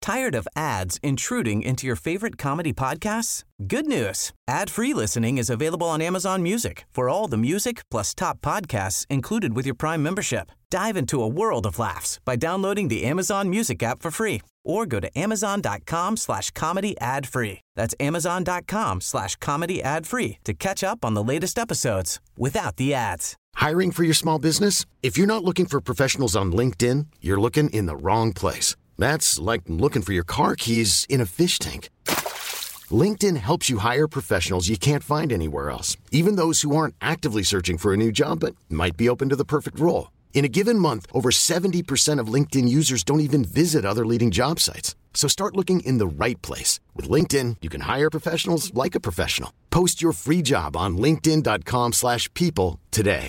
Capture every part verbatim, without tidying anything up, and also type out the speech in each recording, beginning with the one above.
Tired of ads intruding into your favorite comedy podcasts? Good news. Ad-free listening is available on Amazon Music for all the music plus top podcasts included with your Prime membership. Dive into a world of laughs by downloading the Amazon Music app for free or go to amazon.com slash comedy ad free. That's amazon.com slash comedy ad free to catch up on the latest episodes without the ads. Hiring for your small business? If you're not looking for professionals on LinkedIn, you're looking in the wrong place. That's like looking for your car keys in a fish tank. LinkedIn helps you hire professionals you can't find anywhere else, even those who aren't actively searching for a new job but might be open to the perfect role. In a given month, over seventy percent of LinkedIn users don't even visit other leading job sites. So start looking in the right place. With LinkedIn, you can hire professionals like a professional. Post your free job on linkedin.com slash people today.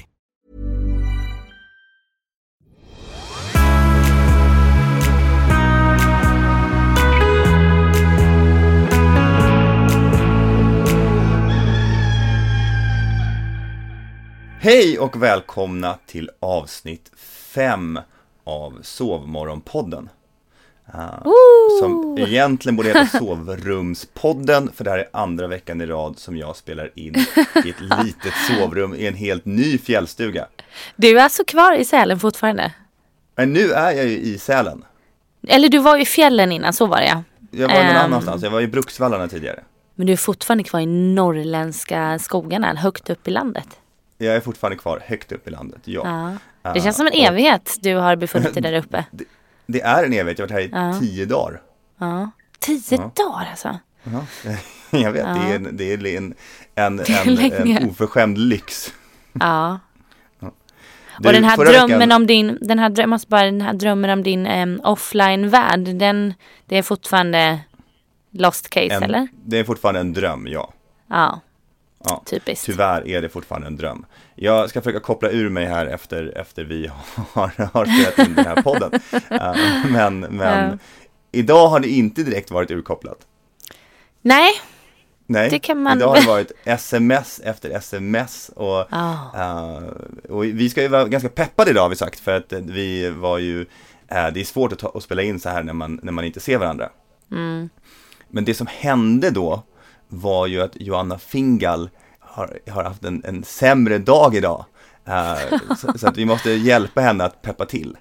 Hej och välkomna till avsnitt fem av Sovmorgonpodden. Uh, som egentligen borde heta Sovrumspodden, för det här är andra veckan i rad som jag spelar in i ett litet sovrum i en helt ny fjällstuga. Du är alltså kvar i Sälen fortfarande? Men nu är jag ju i Sälen. Eller du var ju i fjällen innan, så var det ja. Jag var någon um, annanstans, jag var i Bruksvallarna tidigare. Men du är fortfarande kvar i norrländska skogarna, högt upp i landet? Jag är fortfarande kvar högt upp i landet, ja. ja. Det känns som en evighet du har befunnit dig där uppe. Det, det är en evighet, jag har varit här i ja. tio dagar. Ja, tio ja. dagar alltså? Ja. Jag vet, ja. det är, en, det är en, en, en, en oförskämd lyx. Ja. ja. Du, och den här drömmen veckan... om din, den här, dröm, bara, den här drömmen om din um, offline-värld, den, det är fortfarande lost case, en, eller? Det är fortfarande en dröm, ja. Ja. Ja, typiskt. Tyvärr är det fortfarande en dröm. Jag ska försöka koppla ur mig här efter, efter vi har, har spelat in den här podden. uh, men men ja. Idag har det inte direkt varit urkopplat. Nej, Nej. Det kan man... Idag har det varit sms efter sms. Och, oh. uh, och vi ska ju vara ganska peppade idag, har vi sagt. För att vi var ju... Uh, det är svårt att, ta, att spela in så här när man, när man inte ser varandra. Mm. Men det som hände då var ju att Joanna Fingal har, har haft en, en sämre dag idag. Uh, så, så att vi måste hjälpa henne att peppa till.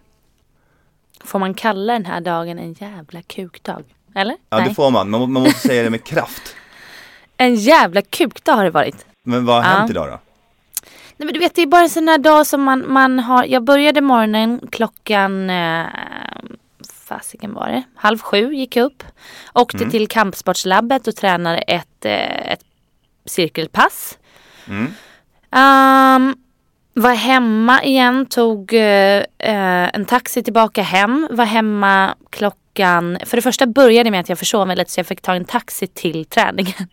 Får man kalla den här dagen en jävla kukdag? Eller? Ja, Nej. Det får man. man. Man måste säga det med kraft. En jävla kukdag har det varit. Men vad har ja. hänt idag då? Nej, men du vet, det är bara en sån här dag som man, man har... Jag började morgonen klockan... Eh, fasiken var det? Halv sju gick jag upp. Åkte mm. till kampsportslabbet och tränade ett, eh, ett cirkelpass. Mm. Um, var hemma igen, tog uh, en taxi tillbaka hem. Var hemma klockan... För det första började med att jag försov mig lite, så jag fick ta en taxi till träningen.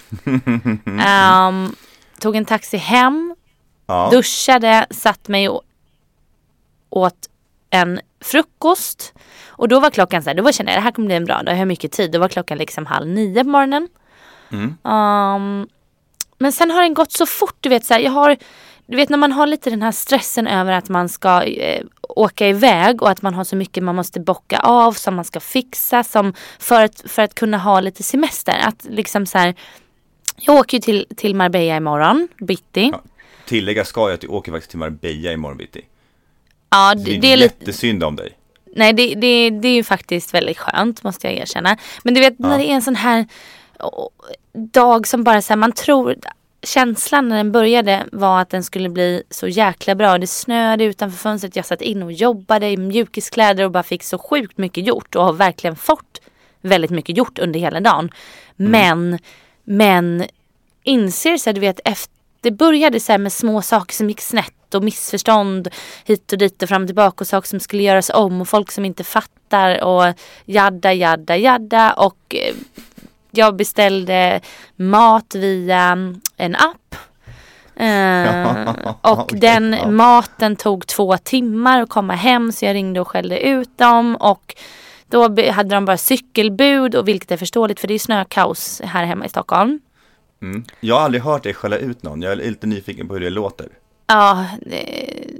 um, tog en taxi hem, ja. duschade, satt mig och åt en frukost. Och då var klockan så här, då var kände jag, det här kommer bli en bra dag, jag har mycket tid. Då var klockan liksom halv nio på morgonen. Mm. Um, men sen har den gått så fort, du vet så här, jag har, du vet när man har lite den här stressen över att man ska eh, åka iväg och att man har så mycket man måste bocka av som man ska fixa som för att, för att kunna ha lite semester. Att liksom så här, jag åker ju till, till Marbella imorgon, bitti. Ja, tillägga ska jag att du åker faktiskt till Marbella imorgon bitti. Ja, det, det, det är lite jättesynd om dig. Nej, det, det, det är ju faktiskt väldigt skönt, måste jag erkänna. Men du vet, ja. när det är en sån här oh, dag som bara så här, man tror... Känslan när den började var att den skulle bli så jäkla bra. Det snöade utanför fönstret. Jag satt in och jobbade i mjukiskläder och bara fick så sjukt mycket gjort. Och har verkligen fått väldigt mycket gjort under hela dagen. Mm. Men, men inser så här, du vet, efter, det började så här med små saker som gick snett. Och missförstånd hit och dit och fram och tillbaka. Och saker som skulle göras om. Och folk som inte fattar. Och jadda, jadda, jadda. Och... jag beställde mat via en app. Eh, och okay, den ja. maten tog två timmar att komma hem. Så jag ringde och skällde ut dem. Och då hade de bara cykelbud. Och vilket är förståeligt, för det är snökaos här hemma i Stockholm. Mm. Jag har aldrig hört dig skälla ut någon. Jag är lite nyfiken på hur det låter. Ja, det,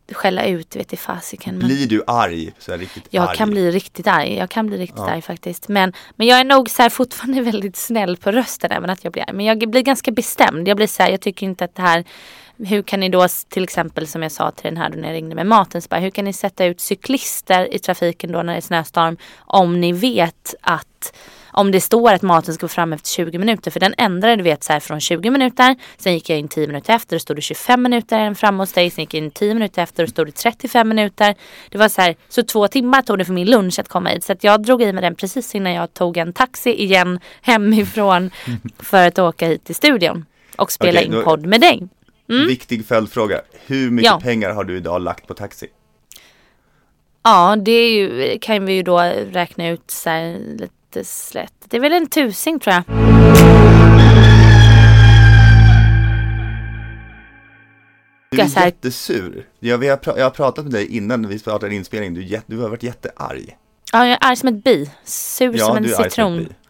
skälla ut, vet jag fasiken. Blir du arg? Så här, riktigt jag arg. kan bli riktigt arg. Jag kan bli riktigt Ja. arg faktiskt. Men, men jag är nog så här fortfarande väldigt snäll på rösten även att jag blir arg. Men jag blir ganska bestämd. Jag blir så här, jag tycker inte att det här... Hur kan ni då, till exempel som jag sa till den här då när jag ringde med maten, så bara, hur kan ni sätta ut cyklister i trafiken då när det är snöstorm om ni vet att om det står att maten ska vara fram efter tjugo minuter, för den ändrade du vet så här från tjugo minuter, sen gick jag in tio minuter efter och stod det tjugofem minuter fram hos dig, sen gick jag in tio minuter efter och stod det trettiofem minuter. Det var så här, så två timmar tog det för min lunch att komma hit, så att jag drog i med den precis innan jag tog en taxi igen hemifrån för att åka hit till studion och spela Okej, in då- podd med dig. Mm. Viktig följdfråga. Hur mycket Ja. pengar har du idag lagt på taxi? Ja, det är ju, kan vi ju då räkna ut så här lite slätt. Det är väl en tusing tror jag. Du är Så här- jättesur. Jag, vi har pra- jag har pratat med dig innan vi startade inspelningen. Du, är jätte- du har varit jättearg. Ja, jag är arg som ett bi. Sur Ja, som en du är arg som citron. ett bi.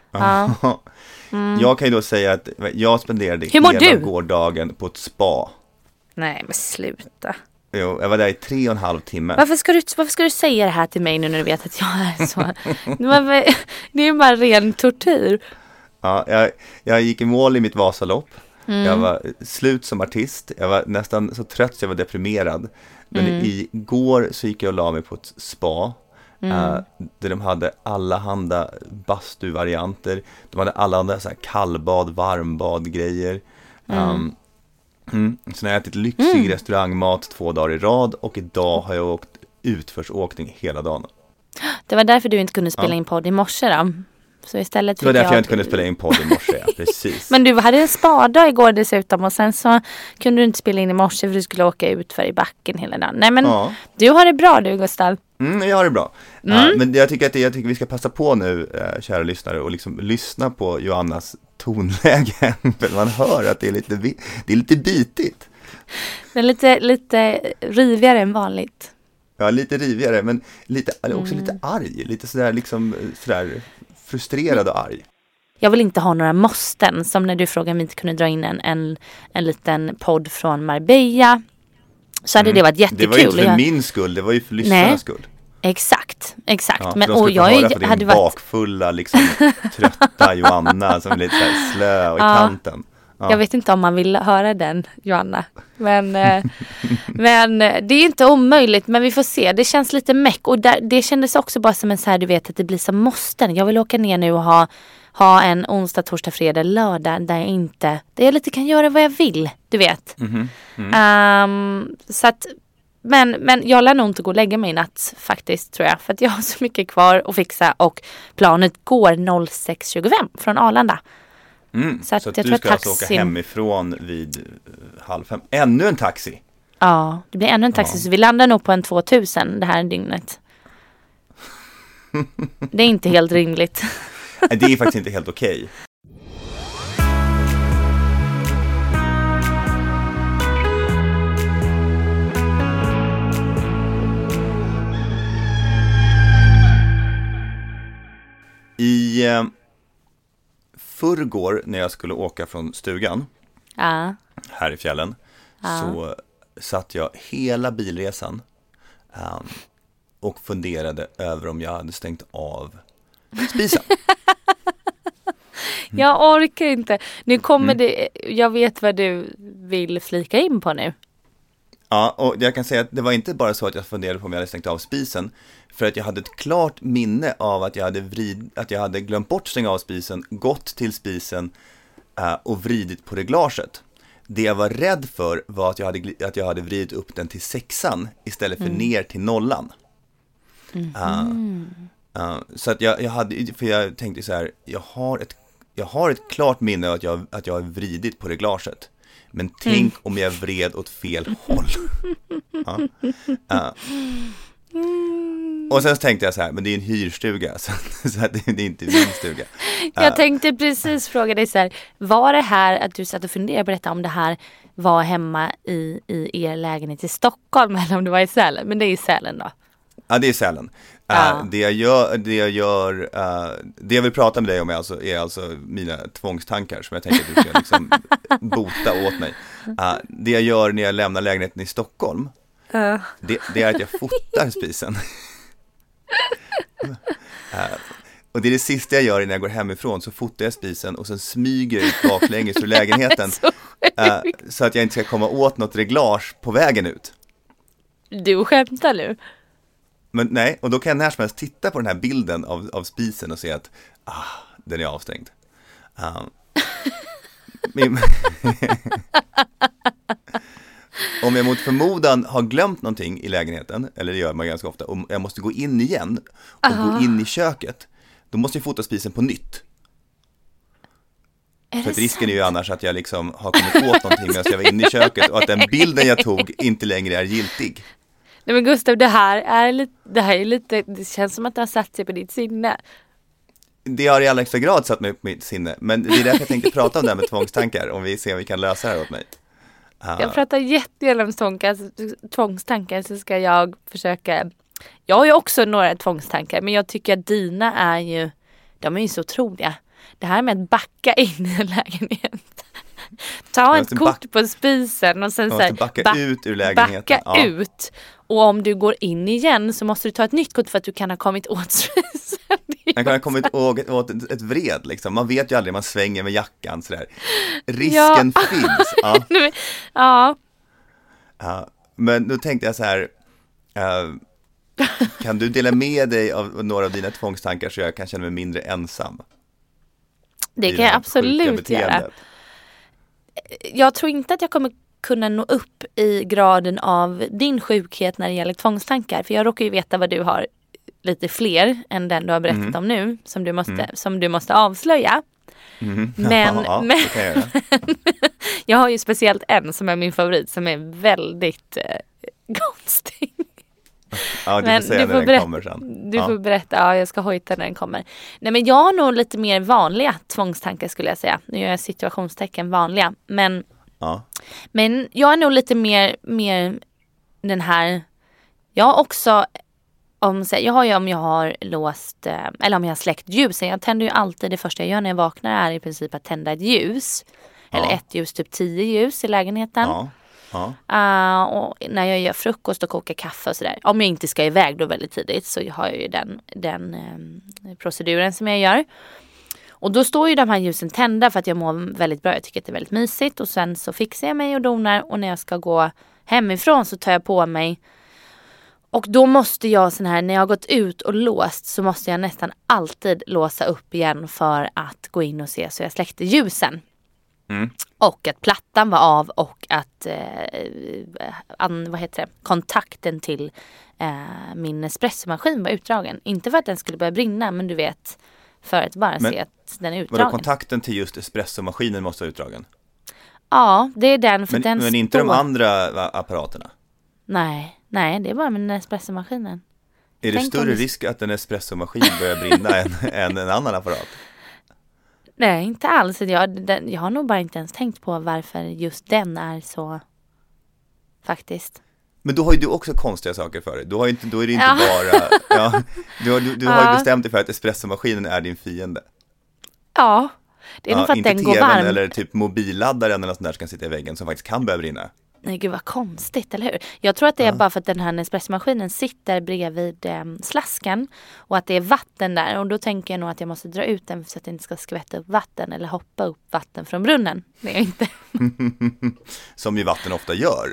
Ja. Jag kan ju då säga att jag spenderade Hur mår hela du? gårdagen på ett spa. Nej, men sluta. Jo, jag var där i tre och en halv timme. Varför ska, du, varför ska du säga det här till mig nu när du vet att jag är så? Varför, det är ju bara ren tortyr. Ja, jag, jag gick i mål i mitt Vasalopp. Mm. Jag var slut som artist. Jag var nästan så trött så jag var deprimerad. Men Mm. igår så gick jag och la mig på ett spa. Mm. Uh, där de hade alla handa bastuvarianter. De hade alla andra så här kallbad, varmbad grejer. Um, mm. Så jag har ätit lyxig Mm. restaurangmat två dagar i rad. Och idag har jag åkt utförsåkning hela dagen. Det var därför du inte kunde spela Ja. in podd i morse då. Så istället Det var fick därför jag inte kunde spela in podd i morse. Ja, precis. Men du hade en spardag igår dessutom och sen så kunde du inte spela in i morse för du skulle åka ut för i backen hela dagen. Nej men Ja. du har det bra du Gustav. Mm, jag har det bra. Mm. Uh, men jag tycker att det, jag tycker vi ska passa på nu, uh, kära lyssnare, och liksom lyssna på Joannas tonläge. För man hör att det är lite, vi- det är lite bitigt. Det är lite, lite rivigare än vanligt. Ja, lite rivigare, men lite, eller också Mm. lite arg. Lite sådär, liksom, sådär frustrerad och arg. Jag vill inte ha några måsten som när du frågade om vi inte kunde dra in en, en, en liten podd från Marbella. Så hade det varit Det jättekul. var ju inte för Jag- min skull, det var ju för lyssnarnas Nej. skull. Exakt, exakt. Ja, men men, och och jag höra är- på din hade varit... bakfulla, liksom, trötta Joanna som är lite såhär slö och i Ja. kanten. Ja. Jag vet inte om man vill höra den, Joanna. Men, eh, men eh, det är inte omöjligt, men vi får se. Det känns lite meck. Och där, det kändes också bara som en så här, du vet, att det blir som måsten. Jag vill åka ner nu och ha, ha en onsdag, torsdag, fredag, lördag där jag inte, där jag lite kan göra vad jag vill, du vet. Mhm, mm. Ehm, så att, men, men jag lär nog inte gå och lägga mig i natt faktiskt, tror jag. För att jag har så mycket kvar att fixa och planet går sex tjugofem från Arlanda. Mm. Så Så att att, jag du tror ska att alltså åka taxin- hemifrån vid eh, halv fem. Ännu en taxi! Ja, det blir ännu en taxi Ja. så vi landar nog på en tvåtusen det här dygnet. Det är inte helt rimligt. Nej, det är faktiskt inte helt okej. I eh, förrgår när jag skulle åka från stugan Ja. här i fjällen Ja. så satt jag hela bilresan um, och funderade över om jag hade stängt av spisen. Jag orkar inte. Nu kommer Mm. det, jag vet vad du vill flika in på nu. Ja, och jag kan säga att det var inte bara så att jag funderade på om jag hade stängt av spisen, för att jag hade ett klart minne av att jag hade, vrid, att jag hade glömt bort stänga av spisen, gått till spisen uh, och vridit på reglaget. Det jag var rädd för var att jag hade, gli- att jag hade vridit upp den till sexan istället för ner till nollan. Uh, uh, så att jag, jag hade, för jag tänkte så här, jag har ett, jag har ett klart minne av att jag, att jag har vridit på reglaget. Men tänk om jag vred åt fel håll. Ja. Uh. Och sen tänkte jag så här, men det är en hyrstuga, så, så att det, det är inte min stuga. Jag Uh, tänkte precis fråga dig så här, var det här att du satt och funderade på detta om det här var hemma i, i er lägenhet i Stockholm eller om det var i Sälen? Men det är i Sälen då. Ja, det är Sälen. Uh, Ja. det, jag gör, det jag gör, uh, det jag vill prata med dig om är alltså, är alltså mina tvångstankar som jag tänker att du ska liksom bota åt mig. Uh, det jag gör när jag lämnar lägenheten i Stockholm Uh. Det, det är att jag fotar spisen. uh, och det är det sista jag gör innan jag går hemifrån. Så fotar jag spisen och sen smyger jag ut baklänges ur lägenheten. så, uh, så att jag inte ska komma åt något reglage på vägen ut. Du skämtar nu? Men nej, och då kan jag när som helst titta på den här bilden av, av spisen och se att ah, den är avstängd. Uh, min... Om jag mot förmodan har glömt någonting i lägenheten, eller det gör man ganska ofta, och jag måste gå in igen och uh-huh. gå in i köket, då måste jag fota spisen på nytt. Är För att risken sant? är ju annars att jag liksom har kommit åt någonting medan jag var inne i köket och att den bilden jag tog inte längre är giltig. Nej men Gustav, det här är lite, det här är lite, det känns som att det har satt sig på ditt sinne. Det har i allra högsta grad satt mig på mitt sinne, men det är därför jag tänkte prata om det här med tvångstankar, om vi ser om vi kan lösa det här åt mig. Uh. Jag pratar jättegärna om tvångstankar, tvångstankar så ska jag försöka. Jag har ju också några tvångstankar, men jag tycker att dina är ju, de är ju så otroliga. Det här med att backa in i en lägenhet. Ta ett kort back- på spisen och sen så här, backa back- ut ur lägenheten. Backa ja. ut. Och om du går in igen så måste du ta ett nytt kort för att du kan ha kommit åt spisen. Man kan ha kommit åt, åt ett, ett vred liksom. Man vet ju aldrig, man svänger med jackan sådär. Risken ja. finns. Ja. ja. ja. Men då tänkte jag så här. Uh, kan du dela med dig av några av dina tvångstankar så jag kan känna mig mindre ensam? Det kan jag absolut göra. Jag tror inte att jag kommer kunna nå upp i graden av din sjukhet när det gäller tvångstankar. För jag råkar ju veta vad du har lite fler än den du har berättat mm. om nu. Som du måste, mm. som du måste avslöja. Mm. Men, ja, men jag, jag har ju speciellt en som är min favorit som är väldigt eh, konstig. Ja, du men får säga du får när den berätta, kommer sen. Du ja. får berätta, ja jag ska hojta när den kommer. Nej men jag har nog lite mer vanliga tvångstankar skulle jag säga. Nu gör jag situationstecken vanliga. Men, ja. men jag är nog lite mer, mer den här, jag har också, om, jag har ju om jag har låst, eller om jag har släckt ljusen. Jag tänder ju alltid, det första jag gör när jag vaknar är i princip att tända ett ljus. Ja. Eller ett ljus, typ tio ljus i lägenheten. Ja. Ja. Uh, och när jag gör frukost och kokar kaffe och sådär. Om jag inte ska iväg då väldigt tidigt så har jag ju den, den um, proceduren som jag gör. Och då står ju de här ljusen tända för att jag mår väldigt bra. Jag tycker att det är väldigt mysigt. Och sen så fixar jag mig och donar. Och när jag ska gå hemifrån så tar jag på mig. Och då måste jag sån här, när jag har gått ut och låst så måste jag nästan alltid låsa upp igen för att gå in och se så jag släckte ljusen. Mm. Och att plattan var av och att eh, an, vad heter det? kontakten till eh, min espressomaskin var utdragen. Inte för att den skulle börja brinna, men du vet, för att bara men, se att den är utdragen. Vadå, kontakten till just espressomaskinen måste vara utdragen? Ja, det är den. För men den men inte står... de andra apparaterna? Nej, nej, det är bara med espressomaskinen. Är det Tänk större det... risk att en espressomaskin börjar brinna än, än en annan apparat? Nej, inte alls. Jag, den, jag har nog bara inte ens tänkt på varför just den är så faktiskt. Men då har ju du också konstiga saker för dig. Då, har inte, då är det inte ja. bara... Ja, du du, du ja. har ju bestämt dig för att espressomaskinen är din fiende. Ja, det är ja, nog för att den går varm. Inte T V:n eller typ mobilladdaren eller något sånt där som kan sitta i väggen som faktiskt kan börja brinna. Nej gud vad konstigt, eller hur? Jag tror att det är ja. bara för att den här espressomaskinen sitter bredvid eh, slasken och att det är vatten där. Och då tänker jag nog att jag måste dra ut den så att det inte ska skvätta upp vatten eller hoppa upp vatten från brunnen. Det är inte. Som ju vatten ofta gör.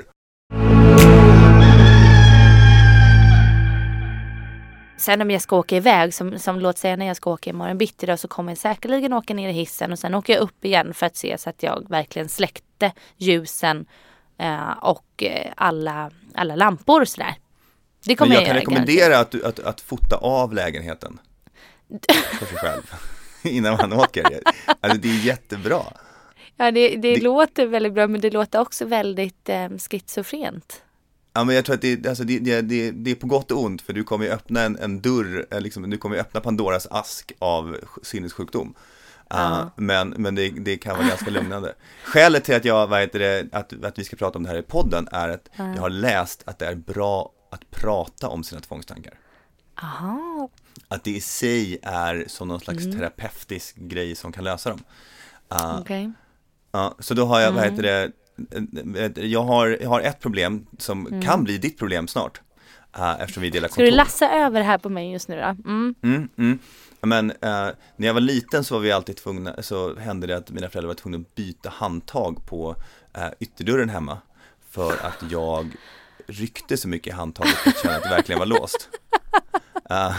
Sen om jag ska åka iväg, som, som låt säga när jag ska åka imorgon bitti då, så kommer jag säkerligen åka ner i hissen och sen åker jag upp igen för att se så att jag verkligen släckte ljusen Uh, och uh, alla, alla lampor och sådär. Det kommer Men jag, jag kan göra, rekommendera att, du, att, att fota av lägenheten för sig själv innan man åker. Alltså det är jättebra. Ja, det, det, det låter väldigt bra, men det låter också väldigt um, schizofrent. Ja, men jag tror att det, alltså det, det, det, det är på gott och ont, för du kommer ju öppna en, en dörr, liksom, du kommer ju öppna Pandoras ask av sinnessjukdom. Uh, men men det, det kan vara ganska lugnande. Skälet till att jag vad heter det, att, att vi ska prata om det här i podden är att uh. jag har läst att det är bra att prata om sina tvångstankar. Aha. Att det i sig är som någon slags mm. terapeutisk grej som kan lösa dem. Uh, okay. uh, så då har jag, mm. vad heter det, jag har, jag har ett problem som mm. kan bli ditt problem snart. Uh, eftersom vi delar kontor. Ska du lassa över här på mig just nu då? Mm. Mm, mm. Men uh, när jag var liten så var vi alltid tvungna, så hände det att mina föräldrar var tvungna att byta handtag på uh, ytterdörren hemma. För att jag ryckte så mycket i handtaget att jag kände att det verkligen var låst. Uh,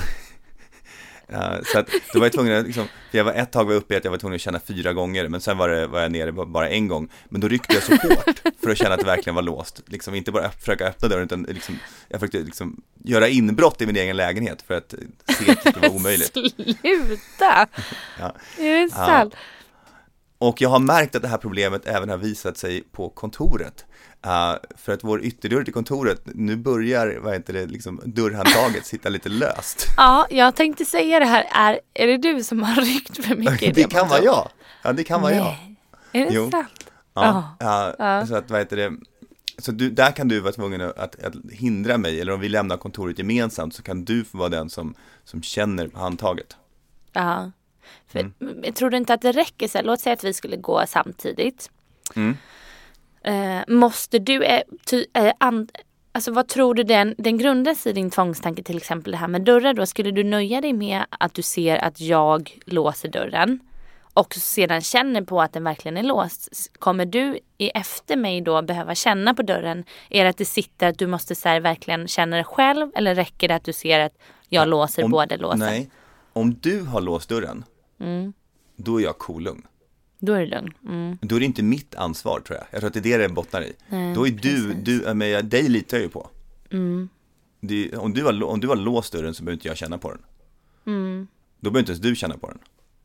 uh, så att då var jag tvungen att, liksom, för jag var ett tag var uppe i att jag var tvungen att känna fyra gånger, men sen var, det, var jag nere bara en gång. Men då ryckte jag så hårt för att känna att det verkligen var låst. Liksom, inte bara försöka öppna dörren, utan liksom, jag försökte liksom, göra inbrott i min egen lägenhet för att se att det var omöjligt. Sluta! Ja. Är det sant? Uh, och jag har märkt att det här problemet även har visat sig på kontoret. Uh, för att vår ytterdörr till kontoret, nu börjar vad heter det, liksom, dörrhandtaget sitta lite löst. Ja, jag tänkte säga det här. Är, är det du som har ryckt för mycket i det? Det kan vara jag. Ja, det kan vara jag. Är det jo. sant? Ja, ja. ja. Så att vad heter det, så du, där kan du vara tvungen att, att, att hindra mig, eller om vi lämnar kontoret gemensamt så kan du få vara den som, som känner handtaget. Ja. För, mm. Jag tror inte att det räcker så här. Låt säga att vi skulle gå samtidigt. Mm. Uh, måste du, uh, ty, uh, and, alltså vad tror du den, den grundas i din tvångstanke, till exempel det här med dörrar då? Skulle du nöja dig med att du ser att jag låser dörren och sedan känner på att den verkligen är låst? Kommer du i efter mig då behöva känna på dörren? Är det att det sitter att du måste så här, verkligen känna det själv, eller räcker det att du ser att jag låser om, båda låsen? Nej, om du har låst dörren mm. då är jag kolugn. Då är det lugn. Mm. Då är det inte mitt ansvar, tror jag. Jag tror att det är det det bottnar i. Nej, då är du, du men dig litar jag ju på. Mm. Det, om, du har, om du har låst dörren så behöver inte jag känna på den. Mm. Då behöver inte ens du känna på den.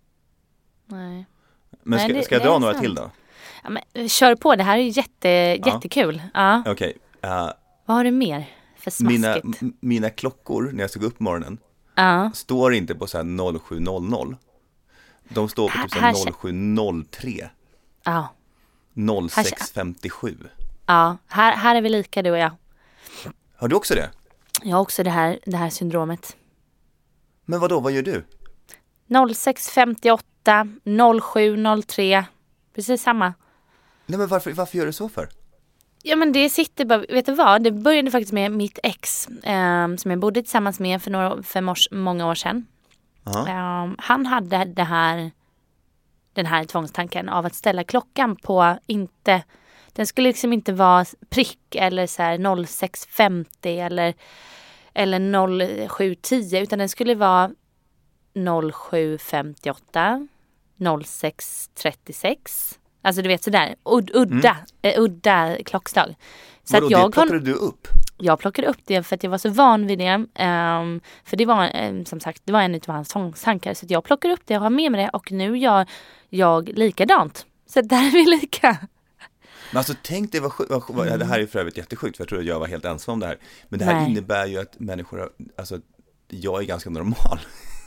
Nej. Men ska, Nej, det, ska jag dra några sant. till då? Ja, men, kör på, det här är ju jätte, ja. jättekul. Ja. Okej. Okay. Uh, Vad har du mer för smaskigt? Mina, m- mina klockor, när jag stod upp på morgonen, uh. står inte på så här noll sju noll noll. De står på typ så här noll sju noll tre. Ja. noll sex femtiosju. Ja, här, här är vi lika, du och jag. Har du också det? Jag har också det här, det här syndromet. Men vad då, vad gör du? noll sex femtioåtta, noll sju noll tre. Precis samma. Nej, men varför, varför gör du så för? Ja, men det sitter bara, vet du vad? Det började faktiskt med mitt ex eh, som jag bodde tillsammans med för, några, för mors, många år sedan. Uh, han hade det här, den här tvångstanken av att ställa klockan på inte, den skulle liksom inte vara prick eller så här noll sex femtio eller, eller noll sju tio, utan den skulle vara noll sju femtioåtta, noll sex trettiosex. Alltså du vet sådär, Ud, udda, mm. uh, udda klockslag. Så Vadå, att jag det plockade du upp? Jag plockade upp det för att jag var så van vid det. Um, för det var, um, som sagt, det var en av hans tvångstankar. Så att jag plockade upp det och har med mig det. Och nu gör jag likadant. Så där är vi lika. Men alltså tänk dig, vad, vad, vad, mm. det här är för övrigt jättesjukt. För jag tror att jag var helt ensam om det här. Men det här Nej. innebär ju att människor, alltså jag är ganska normal.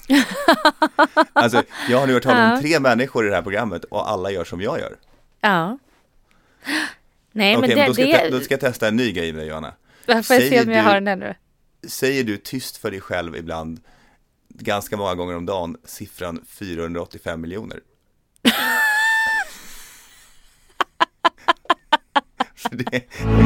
Alltså jag har nu hört talas om tre människor i det här programmet. Och alla gör som jag gör. Ja. Nej, Okej, men, det, men då, ska det... te- då ska jag testa en ny grej med dig, Johanna. Får jag se om jag har den ännu? Säger du tyst för dig själv ibland, ganska många gånger om dagen, siffran fyrahundraåttiofem miljoner? det...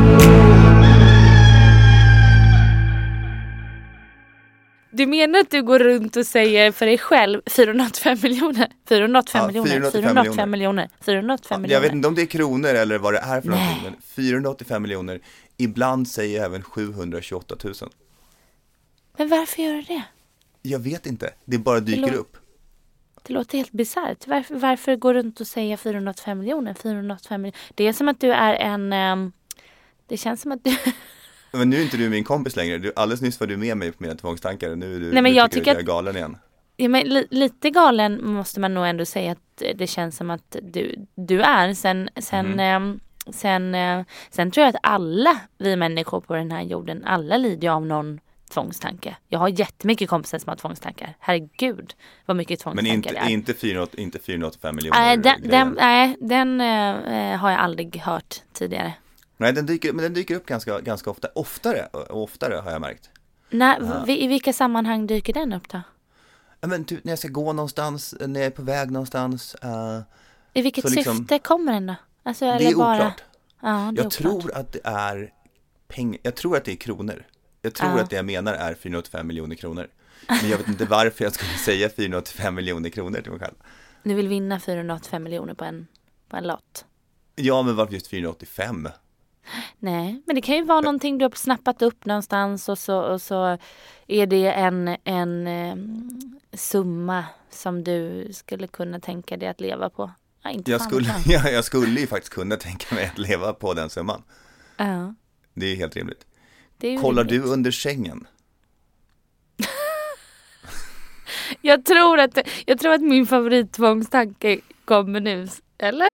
Du menar att du går runt och säger för dig själv fyrahundraåttiofem miljoner? fyrahundraåttiofem ja, miljoner, fyrahundraåttiofem miljoner, fyrahundraåttiofem ja, miljoner. Jag vet inte om det är kronor eller vad det är för Nej. någonting, men fyrahundraåttiofem miljoner. Ibland säger jag även sjuhundratjugoåtta tusen. Men varför gör du det? Jag vet inte, det bara dyker det lå- upp. Det låter helt bisarrt. Varför, varför går du runt och säger fyrahundraåttiofem miljoner? fyrahundraåttiofem miljoner? Det är som att du är en... Um, det känns som att du... Men nu är inte du min kompis längre. Du, alldeles nyss var du med mig på mina tvångstankar. Nu är du, Nej, men nu jag tycker tycker du att jag är galen igen. Ja, men li- lite galen måste man nog ändå säga att det känns som att du, du är. Sen, sen, mm. eh, sen, eh, sen tror jag att alla vi människor på den här jorden, alla lider av någon tvångstanke. Jag har jättemycket kompisar som har tvångstankar. Herregud, vad mycket tvångstankar men inte, det är. Inte, fyrahundra, inte fyrahundraåttiofem miljoner. Nej, den, den, nej, den eh, har jag aldrig hört tidigare. Nej, den dyker, men den dyker upp ganska, ganska ofta. Oftare och oftare har jag märkt. Nej, ja. I vilka sammanhang dyker den upp då? Ja, men typ när jag ska gå någonstans, när jag är på väg någonstans. Uh, I vilket syfte liksom, kommer den då? Alltså, det är bara... oklart. Ja, det är jag tror oklart. att det är pengar. Jag tror att det är kronor. Jag tror Ja. att det jag menar är fyrahundraåttiofem miljoner kronor. Men jag vet inte varför jag skulle säga fyrahundraåttiofem miljoner kronor till mig själv. Du vill vinna fyrahundraåttiofem miljoner på en, på en lott. Ja, men varför just fyrahundraåttiofem? Nej, men det kan ju vara någonting du har snappat upp någonstans och så, och så är det en, en eh, summa som du skulle kunna tänka dig att leva på. Ja, inte Jag fan skulle, fan. ja, jag skulle ju faktiskt kunna tänka mig att leva på den summan. Ja, Det är helt rimligt. det är ju Kollar rimligt. du under sängen? Jag tror att, jag tror att min favorittvångstanke kommer nu, eller?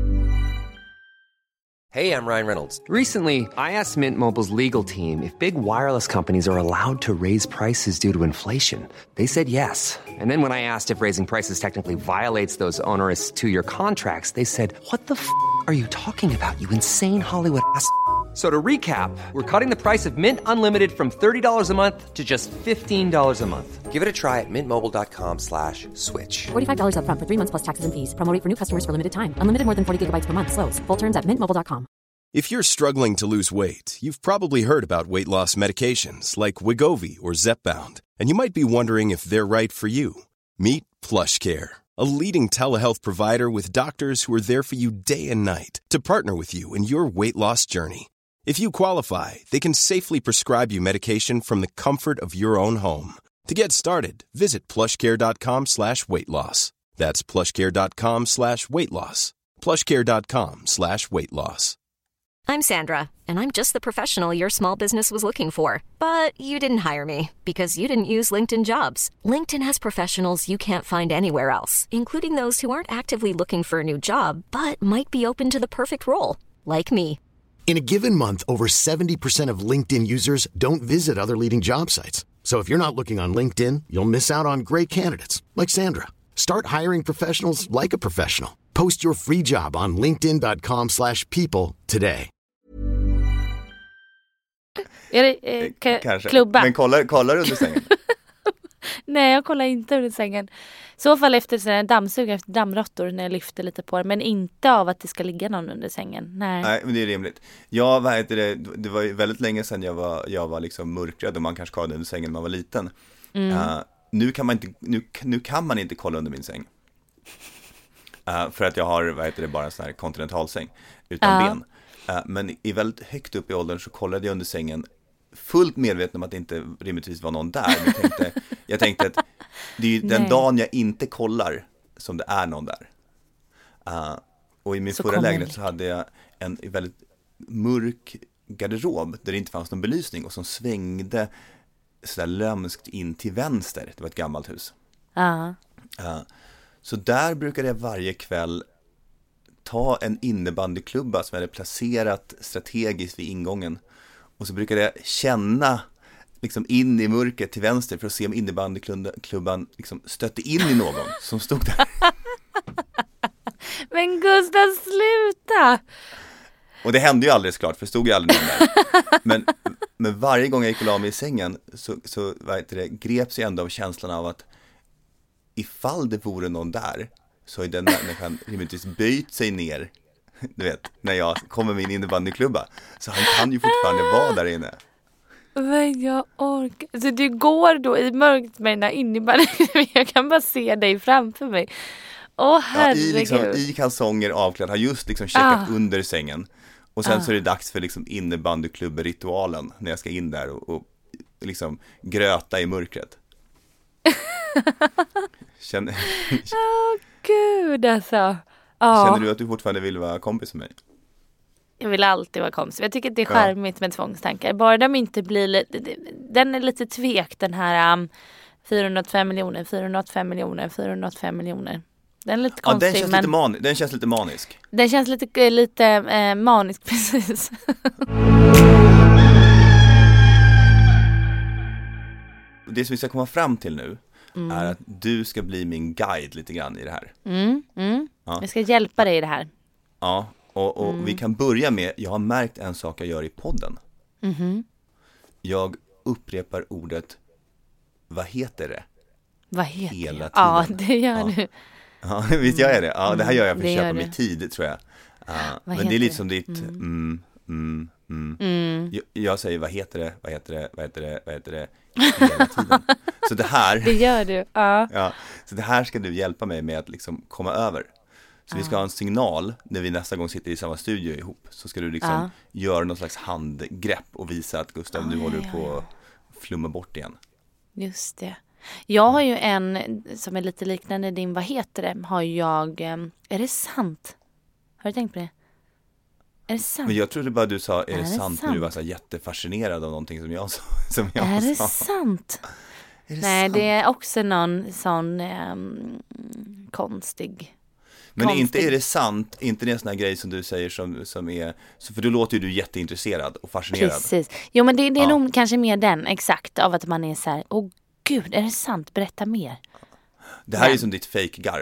Hey, I'm Ryan Reynolds. Recently, I asked Mint Mobile's legal team if big wireless companies are allowed to raise prices due to inflation. They said yes. And then when I asked if raising prices technically violates those onerous two-year contracts, they said, "What the f*** are you talking about, you insane Hollywood ass?" So to recap, we're cutting the price of Mint Unlimited from thirty dollars a month to just fifteen dollars a month. Give it a try at mintmobile.com slash switch. forty-five dollars up front for three months plus taxes and fees. Promo rate for new customers for limited time. Unlimited more than forty gigabytes per month. Slows full terms at mint mobile dot com. If you're struggling to lose weight, you've probably heard about weight loss medications like Wegovy or Zepbound, and you might be wondering if they're right for you. Meet PlushCare, a leading telehealth provider with doctors who are there for you day and night to partner with you in your weight loss journey. If you qualify, they can safely prescribe you medication from the comfort of your own home. To get started, visit plushcare.com slash weight loss. That's plushcare.com slash weight loss. plushcare.com slash weight loss. I'm Sandra, and I'm just the professional your small business was looking for. But you didn't hire me because you didn't use LinkedIn Jobs. LinkedIn has professionals you can't find anywhere else, including those who aren't actively looking for a new job, but might be open to the perfect role, like me. In a given month, over seventy percent of LinkedIn users don't visit other leading job sites. So if you're not looking on LinkedIn, you'll miss out on great candidates like Sandra. Start hiring professionals like a professional. Post your free job on linkedin.com slash people today. Är det, eh, ka- Kanske. klubba? Men kollar, kollar du under sängen? Nej, jag kollar inte under sängen. I så fall efter sådana dammsugare efter dammråttor när jag lyfter lite på det. Men inte av att det ska ligga någon under sängen. Nej. Nej, men det är rimligt. Ja, vad heter det? Det var ju väldigt länge sedan jag var, jag var liksom mörkrädd och man kanske kollade under sängen när man var liten. Mm. Uh, nu, kan man inte, nu, nu kan man inte kolla under min säng. Uh, för att jag har, vad heter det, bara en sån här kontinentalsäng utan Ja. ben. Uh, men i väldigt högt upp i åldern så kollade jag under sängen fullt medveten om att det inte rimligtvis var någon där. Men jag tänkte, jag tänkte att det är ju den Nej. dagen jag inte kollar som det är någon där. Uh, och i min Så förra kommer lägenhet det. så hade jag en väldigt mörk garderob där det inte fanns någon belysning och som svängde sådär lömskt in till vänster. Det var ett gammalt hus. Ja. Uh, så där brukade jag varje kväll ta en innebandyklubba som jag hade placerat strategiskt vid ingången. Och så brukade jag känna liksom in i mörkret till vänster för att se om innebandyklubban liksom stötte in i någon som stod där. Men Gustav, sluta! Och det hände ju aldrig såklart, för det stod ju aldrig någon där. Men, men varje gång jag gick och la mig i sängen så, så vad heter det, greps jag ändå av känslan av att ifall det vore någon där så är den människan rimligtvis böjt sig ner, du vet, när jag kommer med min innebandyklubba. Så han kan ju fortfarande vara där inne. Men jag orkar. Så du går då i mörkt med dina innebandyn. Jag kan bara se dig framför mig. Åh Ja, herregud. i, liksom, I kalsonger avklädd, har just liksom checkat Ah. under sängen. Och sen Ah. så är det dags för liksom innebandyklubb-ritualen när jag ska in där och, och liksom gröta i mörkret. Känner, Åh gud alltså. Ja. känner du att du fortfarande vill vara kompis med mig? Jag vill alltid vara kompis. Jag tycker att det är charmigt med tvångstankar. Bara de inte blir lite, den är lite tvek den här um, fyrahundraåttiofem miljoner, fyrahundraåttiofem miljoner, fyrahundraåttiofem miljoner. Den är lite Ja, konstig. den känns, men lite man, den känns lite manisk. den känns lite, lite eh, manisk precis. Det som vi ska komma fram till nu Mm. är att du ska bli min guide lite grann i det här. Mm, mm. Ja. Jag ska hjälpa dig i det här. Ja, och, och Mm. vi kan börja med, jag har märkt en sak jag gör i podden. Mhm. Jag upprepar ordet, vad heter det? Vad heter Hela det? Ja, tiden. det gör Ja. du. Ja, visst gör jag det? Ja, det här gör jag för det att gör köpa du. mig tid, tror jag. men det är lite som ditt mm, mm, mm. Mm. Mm. Jag, jag säger vad heter det, vad heter det, vad heter det, vad heter det hela tiden. Så det här det gör du, ja. ja. Så det här ska du hjälpa mig med att liksom komma över. Så ja. Vi ska ha en signal när vi nästa gång sitter i samma studio ihop. Så ska du liksom ja. göra någon slags handgrepp och visa att Gustav, ah, nu håller du ja, på ja. att flumma bort igen. Just det. Jag har ju en som är lite liknande din, vad heter det? Har jag, är det sant? Har du tänkt på det? Är det sant? Men jag trodde bara du sa, är, är det, det sant? sant? Du var så jättefascinerad av någonting som jag sa. Som jag är sa. det sant? Är det Nej, sant? det är också någon sån um, konstig. Men konstig. Inte är det sant, inte det en sån här grej som du säger som, som är, för då låter ju du jätteintresserad och fascinerad. Precis. Jo, men det, det är ja. nog kanske mer den, exakt, av att man är så här, åh gud, är det sant? Berätta mer. Det här men. är som ditt fake-garv.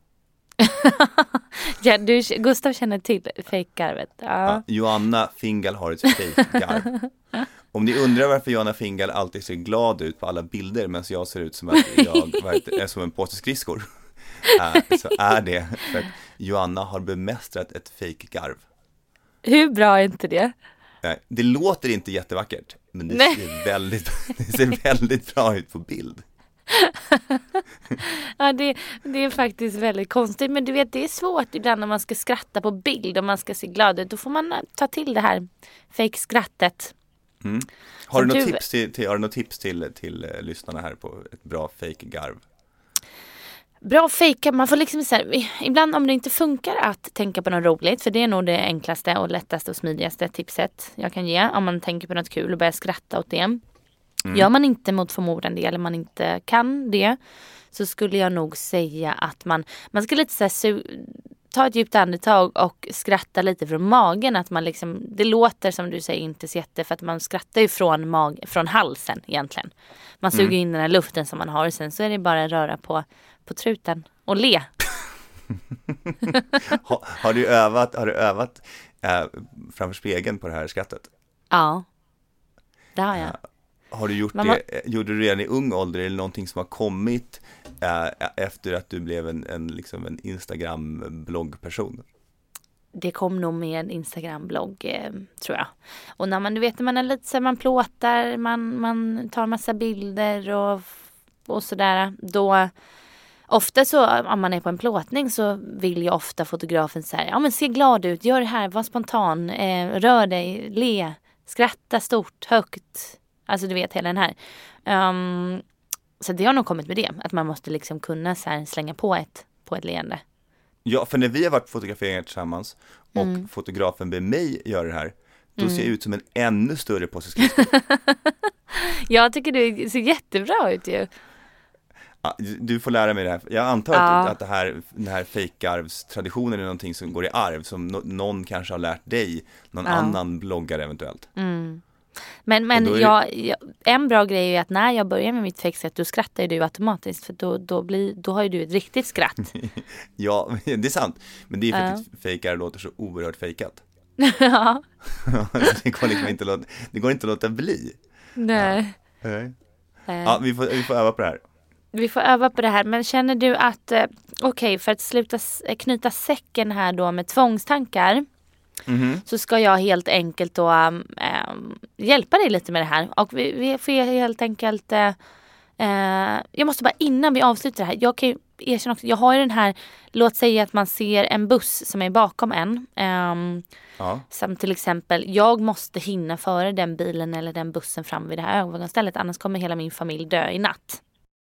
Ja, du, Gustav känner till fake-garvet. Ja. Ja, Joanna Fingal har ett fake-garv. Om ni undrar varför Joanna Fingal alltid ser glad ut på alla bilder medan jag ser ut som att jag är som en påse skridskor, äh, så är det för att Joanna har bemästrat ett fake-garv. Hur bra är inte det? Nej, det låter inte jättevackert, men det ser, väldigt, det ser väldigt bra ut på bild. Ja, det, det är faktiskt väldigt konstigt. Men du vet, det är svårt ibland när man ska skratta på bild och man ska se glad ut. Då får man ta till det här fake-skrattet. Mm. Har, du något du... tips till, till, har du något tips till, till uh, lyssnarna här på ett bra fake-garv? Bra fake, man får liksom så här, ibland om det inte funkar att tänka på något roligt, för det är nog det enklaste och lättaste och smidigaste tipset jag kan ge, om man tänker på något kul och börjar skratta åt det. Mm. Gör man inte mot förmodan det, eller man inte kan det, så skulle jag nog säga att man, man ska lite så här su- ta ett djupt andetag och skratta lite från magen. Att man liksom, det låter som du säger inte så jätte, för att man skrattar ju från, mag- från halsen egentligen. Man suger mm. in den här luften som man har, och sen så är det bara att röra på, på truten och le. har, har du övat, har du övat äh, framför spegeln på det här skrattet? Ja, det har jag. Ja. Har du gjort man... det, gjorde du redan i ung ålder, eller någonting som har kommit äh, efter att du blev en, en, liksom en Instagram-bloggperson? Det kom nog med en Instagram-blogg, eh, tror jag. Och när man, du vet, man är lite så här, man plåtar, man, man tar en massa bilder och, och sådär. Då, ofta så, om man är på en plåtning, så vill ju ofta fotografen säga, ja men se glad ut, gör det här, var spontan, eh, rör dig, le, skratta stort, högt. Alltså du vet, hela den här. Um, så det har nog kommit med det. Att man måste liksom kunna så här slänga på ett, på ett leende. Ja, för när vi har varit fotograferingar tillsammans och mm. fotografen ber mig göra det här, då mm. ser jag ut som en ännu större påse skridskor. Jag tycker du ser jättebra ut ju. Ja, du får lära mig det här. Jag antar ja. att, att det här, den här fake-arvstraditionen är någonting som går i arv, som no- någon kanske har lärt dig, någon ja. annan bloggare eventuellt. Mm. Men, men det... jag, jag, en bra grej är att när jag börjar med mitt fake-skratt, då skrattar du automatiskt. För då, då, blir, då har ju du ett riktigt skratt. Ja, det är sant. Men det är för att uh. ditt fake-arv låter så oerhört fejkat. Ja. det, går liksom inte låta, det går inte att låta bli. Nej. Ja, Nej. ja vi, får, vi får öva på det här. Vi får öva på det här. Men känner du att, okej, okay, för att sluta knyta säcken här då med tvångstankar, mm-hmm. så ska jag helt enkelt då ähm, hjälpa dig lite med det här. Och vi, vi får helt enkelt äh, jag måste bara, innan vi avslutar det här, jag kan ju erkänna också, jag har ju den här, låt säga att man ser en buss som är bakom en, ähm, ja. som till exempel, jag måste hinna före den bilen eller den bussen fram vid det här övergångsstället, annars kommer hela min familj dö i natt.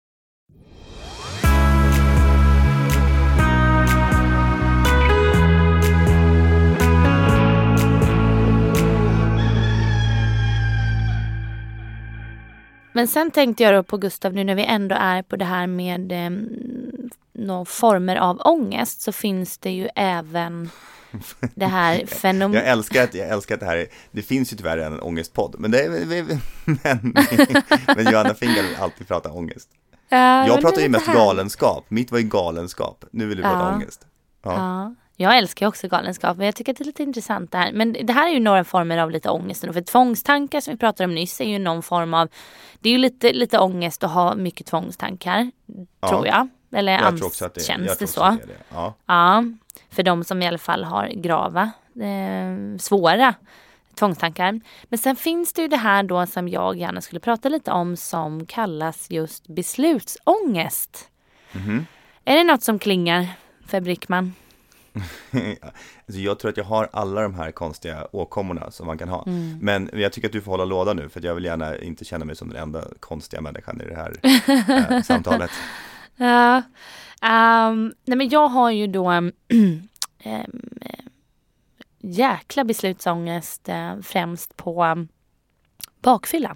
Men sen tänkte jag då på, Gustav, nu när vi ändå är på det här med eh, några former av ångest, så finns det ju även det här fenomenet. Jag älskar att, jag älskar att det här är, det finns ju tyvärr en ångestpodd, men, det är, men, men Joanna Fingal vill alltid prata ångest. Ja, jag pratar ju mest galenskap, mitt var ju galenskap, nu vill du prata ja. ångest. Ja. Ja. Jag älskar också galenskap, men jag tycker att det är lite intressant det här. Men det här är ju några former av lite ångest. För tvångstankar som vi pratade om nyss är ju någon form av, det är ju lite, lite ångest att ha mycket tvångstankar, ja. tror jag. Eller jag ans- tror också att det, känns jag det så? Det. Ja. Ja. För de som i alla fall har grava, eh, svåra tvångstankar. Men sen finns det ju det här då som jag gärna skulle prata lite om som kallas just beslutsångest. Mm-hmm. Är det något som klingar för Brickman? Alltså jag tror att jag har alla de här konstiga åkommorna som man kan ha. Mm. Men jag tycker att du får hålla låda nu, för jag vill gärna inte känna mig som den enda konstiga människan i det här äh, samtalet. Ja, um, nej men jag har ju då um, um, jäkla beslutsångest uh, främst på um, bakfylla.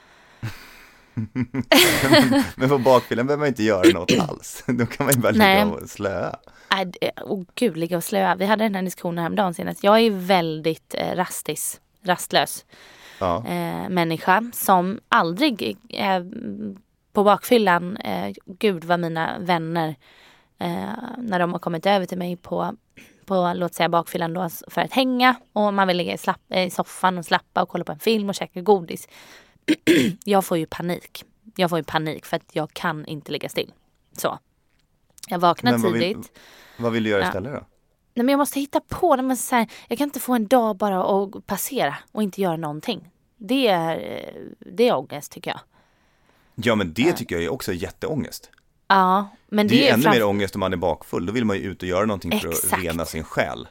men, men på bakfyllan behöver man inte göra något alls. Då kan man ju bara ligga och slöa. Åh oh, gud, ligga och slöa. Vi hade den här diskussionen häromdagen senast. Jag är väldigt eh, rastis, rastlös ja. eh, människa som aldrig eh, på bakfyllan, eh, gud vad mina vänner eh, när de har kommit över till mig på, på låt säga bakfyllan då, för att hänga och man vill ligga i, slapp, i soffan och slappa och kolla på en film och käka godis. Jag får ju panik. Jag får ju panik för att jag kan inte ligga still. Så. Jag vaknar men vad tidigt. Vill, vad vill du göra ja. istället då? Nej, men jag måste hitta på det. Men så här, jag kan inte få en dag bara och passera och inte göra någonting. Det är, det är ångest tycker jag. Ja, men det tycker jag är också jätteångest. Ja, men det, det är, är ännu fram... mer ångest om man är bakfull. Då vill man ju ut och göra någonting Exakt. För att rena sin själ.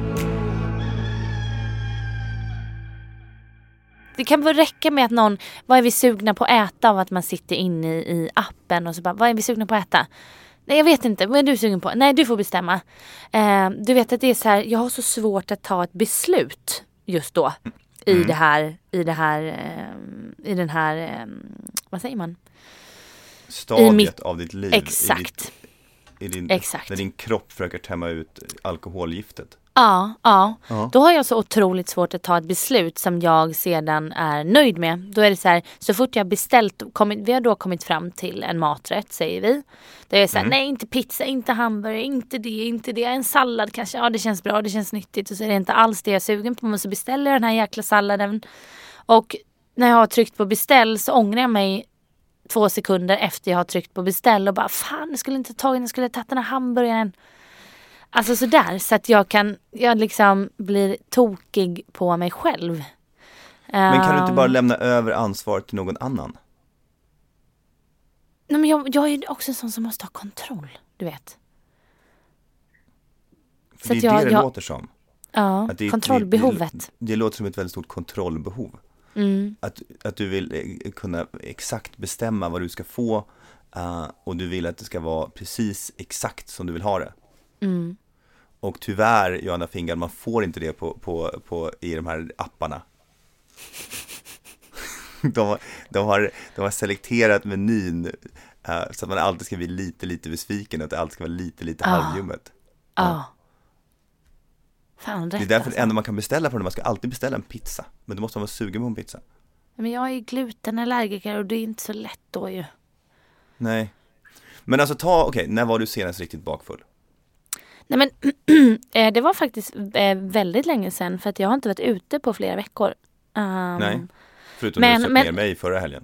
Det kan väl räcka med att någon, vad är vi sugna på att äta av att man sitter inne i, i appen och så bara, vad är vi sugna på att äta? Nej, jag vet inte, vad är du sugen på? Nej, du får bestämma. Eh, du vet att det är så här, jag har så svårt att ta ett beslut just då. I mm. det här, i det här, eh, i den här, eh, vad säger man? Stadiet mitt... av ditt liv. Exakt. I, ditt, i din, Exakt. När din kropp försöker tämma ut alkoholgiftet. Ja, ja, ja. Då har jag så otroligt svårt att ta ett beslut som jag sedan är nöjd med. Då är det så här, så fort jag beställt, kommit, vi har då kommit fram till en maträtt, säger vi. Då är det så här, mm. nej inte pizza, inte hamburgare, inte det, inte det, en sallad kanske, ja det känns bra, det känns nyttigt. Och så är det inte alls det jag är sugen på, men så beställer jag den här jäkla salladen. Och när jag har tryckt på beställ så ångrar jag mig två sekunder efter jag har tryckt på beställ och bara, fan jag skulle inte ta den, jag skulle ha tagit den här hamburgaren. Alltså sådär, så att jag kan, jag liksom blir tokig på mig själv. Men kan du inte bara lämna över ansvaret till någon annan? Nej, men jag, jag är också en sån som måste ha kontroll, du vet. För så det är jag, det det jag, låter som. Ja, att det, kontrollbehovet. Det, det, det låter som ett väldigt stort kontrollbehov. Mm. Att, att du vill kunna exakt bestämma vad du ska få uh, och du vill att det ska vara precis exakt som du vill ha det. Mm. Och tyvärr, Johanna Fingal, man får inte det på, på, på, i de här apparna. de, de, har, de har selekterat menyn uh, så att man alltid ska bli lite, lite besviken. Att det alltid ska vara lite, lite ah. halvljummet. Ja. Ah. Fan, rätt, det är därför alltså. det enda man kan beställa på det. Man ska alltid beställa en pizza. Men då måste man vara sugen på en pizza. Men jag är glutenallergiker och det är inte så lätt då ju. Nej. Men alltså ta, okej, okay, när var du senast riktigt bakfull? Nej men det var faktiskt väldigt länge sedan för att jag har inte varit ute på flera veckor. Um, Nej, förutom men, att du söp men... ner mig förra helgen.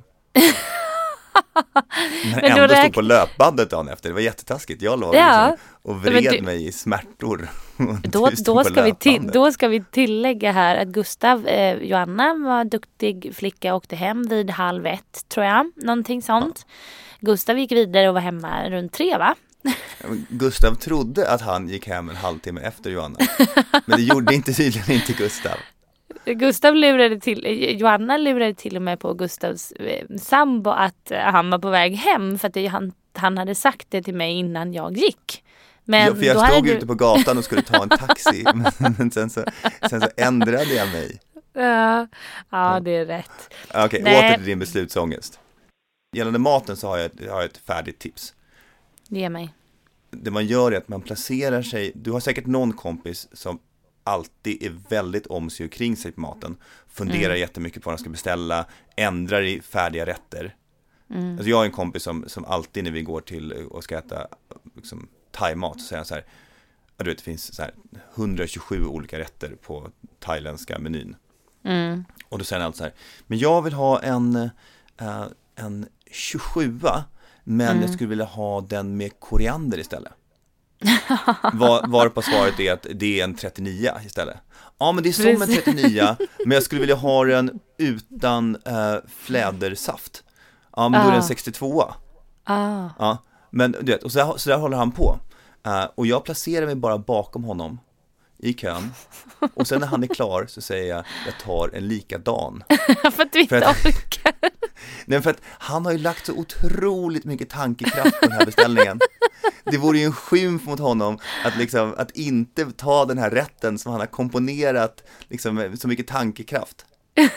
men, men ändå räk... stod på löpbandet dagen efter. Det var jättetaskigt. Jag låg ja. liksom och vred du... mig i smärtor. då, då, ska vi till, då ska vi tillägga här att Gustav, eh, Joanna var duktig flicka, åkte hem vid halv ett tror jag. Någonting sånt. Ja. Gustav gick vidare och var hemma runt tre va? Gustav trodde att han gick hem en halvtimme efter Johanna. Men det gjorde inte tydligen inte Gustav. Gustav lurade till, Johanna lurade till och med på Gustavs eh, sambo att eh, han var på väg hem för att det, han, han hade sagt det till mig innan jag gick. Men ja, för jag då stod du... ute på gatan och skulle ta en taxi men, men sen, så, sen så ändrade jag mig. Ja, ja det är rätt. Okej, okay, åter till din beslutsångest. Gällande maten så har jag, har jag ett färdigt tips. Ge mig. Det man gör är att man placerar sig. Du har säkert någon kompis som alltid är väldigt om sig och kring sig på maten. Funderar mm. jättemycket på vad de ska beställa. Ändrar i färdiga rätter. Mm. Alltså jag har en kompis som, som alltid när vi går till och ska äta liksom, thai-mat så säger han så här. Du vet, det finns så här hundratjugosju olika rätter på thailändska menyn. Mm. Och då säger han alltid så här. Men jag vill ha en, uh, en tjugosjua. Men mm. jag skulle vilja ha den med koriander istället. var, var på svaret är att det är en trettionio istället. Ja, men det är som en trettionio, men jag skulle vilja ha den utan äh, flädersaft. Ja, men då är det en sextiotvå. Ah. Ja, men du vet, och så, så där håller han på. Uh, och jag placerar mig bara bakom honom i kön. Och sen när han är klar så säger jag, jag tar en likadan. För att du inte för att, orkar. Nej, för att han har ju lagt så otroligt mycket tankekraft på den här beställningen. Det vore ju en skymf mot honom att, liksom, att inte ta den här rätten som han har komponerat liksom, med så mycket tankekraft.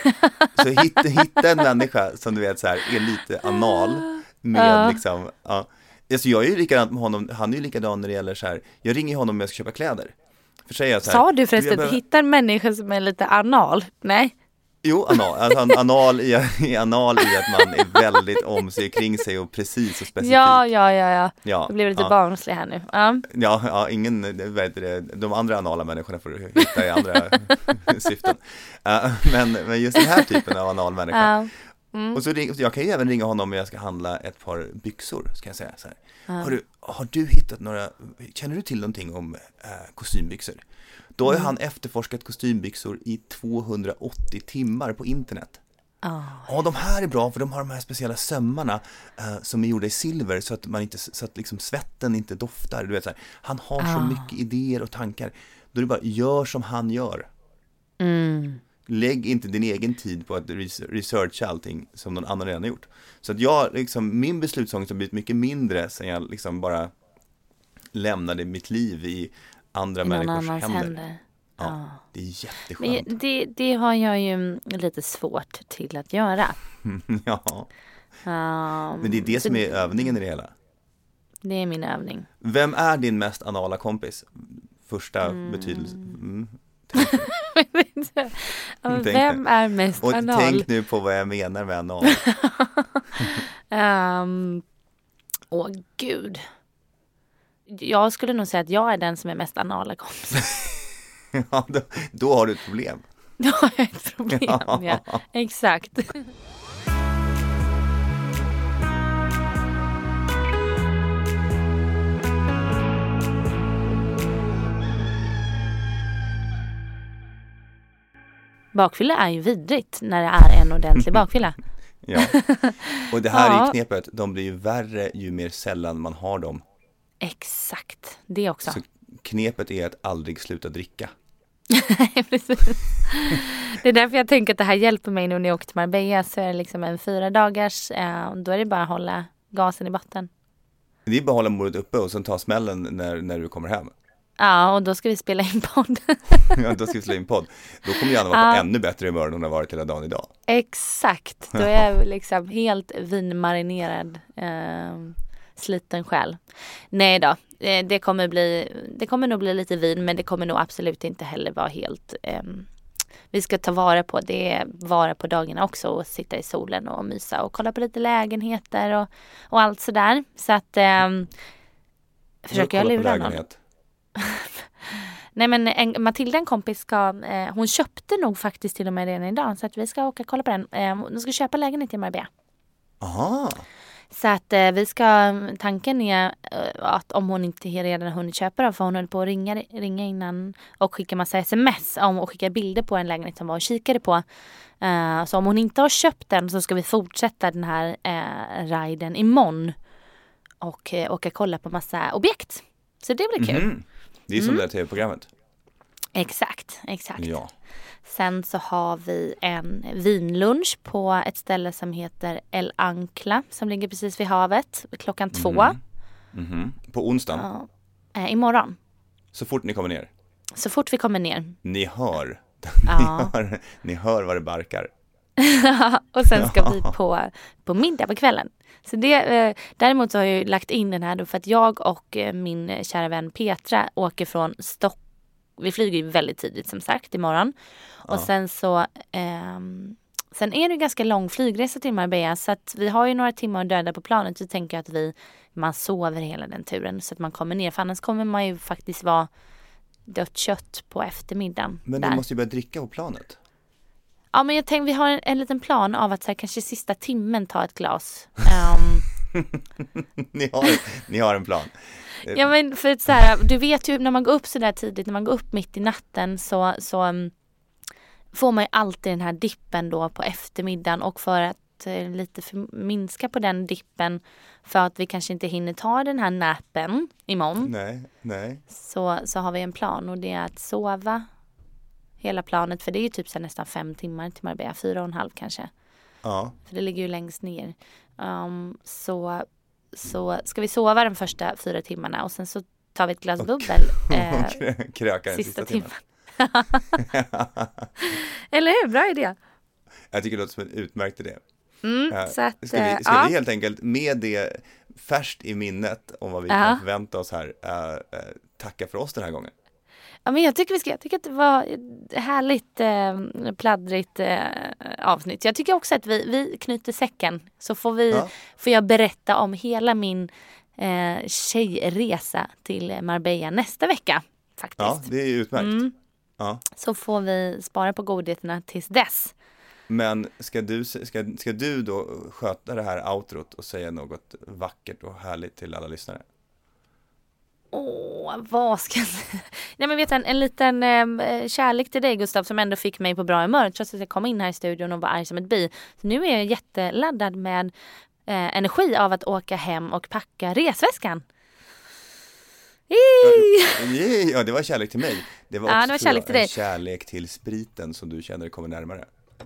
Så hitta, hitta en människa som du vet så här, är lite anal med uh. liksom, ja. Alltså jag är ju likadant med honom, han är ju likadan när det gäller så här, jag ringer honom om jag ska köpa kläder. För säger jag så här, sa du förresten, behöver... hitta en människa som är lite anal? Nej. Jo, anal, alltså, anal, i, anal i att man är väldigt om sig kring sig och precis och specifikt. Ja, ja, ja, ja. ja Det blev lite ja. barnslig här nu. Ja, ja, ja ingen, vet det, de andra anala människorna får du hitta i andra syften. Uh, men, men just den här typen av anal människa. Ja. Mm. Och så ring, jag kan ju även ringa honom om jag ska handla ett par byxor, ska jag säga så här. Ja. Har du, har du hittat några, känner du till någonting om äh, kostymbyxor? Då har mm. han efterforskat kostymbyxor i tvåhundraåttio timmar på internet. Oh. Ja, de här är bra för de har de här speciella sömmarna äh, som är gjorda i silver så att, man inte, så att liksom svetten inte doftar. Du vet, så här. Han har oh. så mycket idéer och tankar. Då är det bara, gör som han gör. Mm. Lägg inte din egen tid på att researcha allting som någon annan redan har gjort. Så att jag, liksom, min beslutsångest har blivit mycket mindre sen jag liksom bara lämnade mitt liv i andra I människors händer. händer. Ja, ja, det är jätteskönt. Men det, det har jag ju lite svårt till att göra. ja. Um, Men det är det som är övningen i det hela. Det är min övning. Vem är din mest anala kompis? Första mm. betydelse. Mm. ja, vem är mest och anal? Tänk nu på vad jag menar med anal. um, Åh gud. Jag skulle nog säga att jag är den som är mest anala kompis. ja, då, då har du ett problem. Då har jag ett problem, ja. ja. Exakt. Bakfylla är ju vidrigt när det är en ordentlig bakfylla. ja. Och det här ja. är ju knepet. De blir ju värre ju mer sällan man har dem. Exakt, det också. Så knepet är att aldrig sluta dricka. Nej, precis. Det är därför jag tänker att det här hjälper mig nu när jag åker till Marbella. Så är det liksom en fyra dagars, eh, då är det bara att hålla gasen i botten. Det är bara att hålla modet uppe och sen ta smällen när, när du kommer hem. Ja, och då ska vi spela in podd. ja, då ska vi spela in podd. Då kommer Janna vara ja. på ännu bättre humör än hon har varit hela dagen idag. Exakt, då är jag liksom helt vinmarinerad, eh, sliten själ. Nej då, det kommer, bli, det kommer nog bli lite vin, men det kommer nog absolut inte heller vara helt... Eh, vi ska ta vara på det, vara på dagarna också och sitta i solen och mysa och kolla på lite lägenheter och, och allt sådär. Så att eh, försöker jag lura någon. Nej, men en, Matilda, en kompis, ska, eh, hon köpte nog faktiskt till och med redan idag, så att vi ska åka och kolla på den. Eh, hon ska köpa lägenhet i Marbella. Aha. Så att eh, vi ska, tanken är eh, att om hon inte redan har hunnit köpa den, för hon höll på att ringa, ringa innan och skicka massa sms om och skicka bilder på en lägenhet som var och kikade på. Eh, så om hon inte har köpt den så ska vi fortsätta den här eh, riden imorgon och eh, åka och kolla på massa objekt. Så det blir kul. Mm-hmm. Det är som mm. det tv-programmet. Exakt, exakt. Ja. Sen så har vi en vinlunch på ett ställe som heter El Ancla, som ligger precis vid havet, klockan två. Mm. Mm-hmm. På onsdagen? Ja. Eh, imorgon. Så fort ni kommer ner? Så fort vi kommer ner. Ni hör. Ja. ni, hör ni hör vad det barkar. Och sen ska vi på, på middag på kvällen. Så det, eh, däremot så har jag ju lagt in den här då för att jag och eh, min kära vän Petra åker från Stockholm. Vi flyger ju väldigt tidigt som sagt imorgon. Och ja. sen så eh, sen är det ganska lång flygresa till Marbella, så att vi har ju några timmar att döda på planet. Så tänker jag att vi, man sover hela den turen så att man kommer ner. För annars kommer man ju faktiskt vara dött kött på eftermiddagen. Men där. du måste ju börja dricka på planet. Ja, men jag tänkte vi har en, en liten plan av att så här, kanske sista timmen ta ett glas. Um, ni, har, ni har en plan. Ja, men för att så här, du vet ju när man går upp så där tidigt, när man går upp mitt i natten så, så um, får man ju alltid den här dippen då på eftermiddagen, och för att uh, lite för, minska på den dippen för att vi kanske inte hinner ta den här nappen imorgon. Nej, nej. Så, så har vi en plan, och det är att sova hela planet, för det är ju typ så nästan fem timmar till Marbella, fyra och en halv kanske. Ja. För det ligger ju längst ner. Um, så, så ska vi sova de första fyra timmarna, och sen så tar vi ett glas bubbel eh, krökar den sista sista timmen. Eller hur? Bra idé. Jag tycker det låter som en utmärkt idé. Mm, uh, så att, ska vi, ska ja. vi helt enkelt med det färskt i minnet om vad vi Ja. kan förvänta oss här uh, uh, tacka för oss den här gången? Ja, men jag tycker vi ska, jag tycker att det var ett härligt eh, pladdrigt eh, avsnitt. Jag tycker också att vi, vi knyter säcken, så får vi Ja. får jag berätta om hela min eh, tjejresa till Marbella nästa vecka faktiskt. Ja, det är utmärkt. Mm. Ja. Så får vi spara på godheterna tills dess. Men ska du, ska, ska du då sköta det här outrot och säga något vackert och härligt till alla lyssnare? Åh, vad ska jag säga? Nej, men vet du, en, en liten eh, kärlek till dig, Gustav, som ändå fick mig på bra humör trots att jag kom in här i studion och var arg som ett bi. Så nu är jag jätteladdad med eh, energi av att åka hem och packa resväskan. Yay! Ja, det var kärlek till mig. Det var Ja, också det var tror kärlek jag, till dig. en kärlek till spriten som du känner kommer närmare.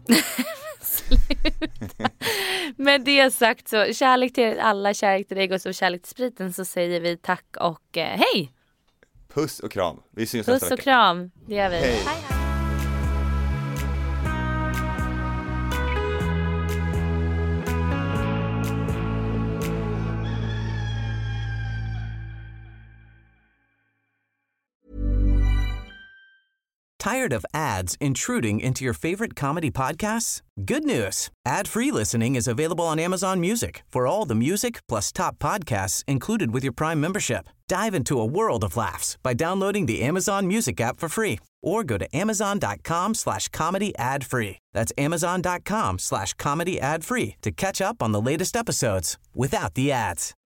Med det sagt, så kärlek till alla, kärlek till dig, Gustav, och kärlek till spriten, så säger vi tack och eh, hej! Puss och kram. Vi syns nästa Puss vecka. och kram, det gör vi. Hej. Hej, hej. Tired of ads intruding into your favorite comedy podcasts? Good news. Ad-free listening is available on Amazon Music for all the music plus top podcasts included with your Prime membership. Dive into a world of laughs by downloading the Amazon Music app for free or go to amazon.com slash comedy ad free. That's amazon.com slash comedy ad free to catch up on the latest episodes without the ads.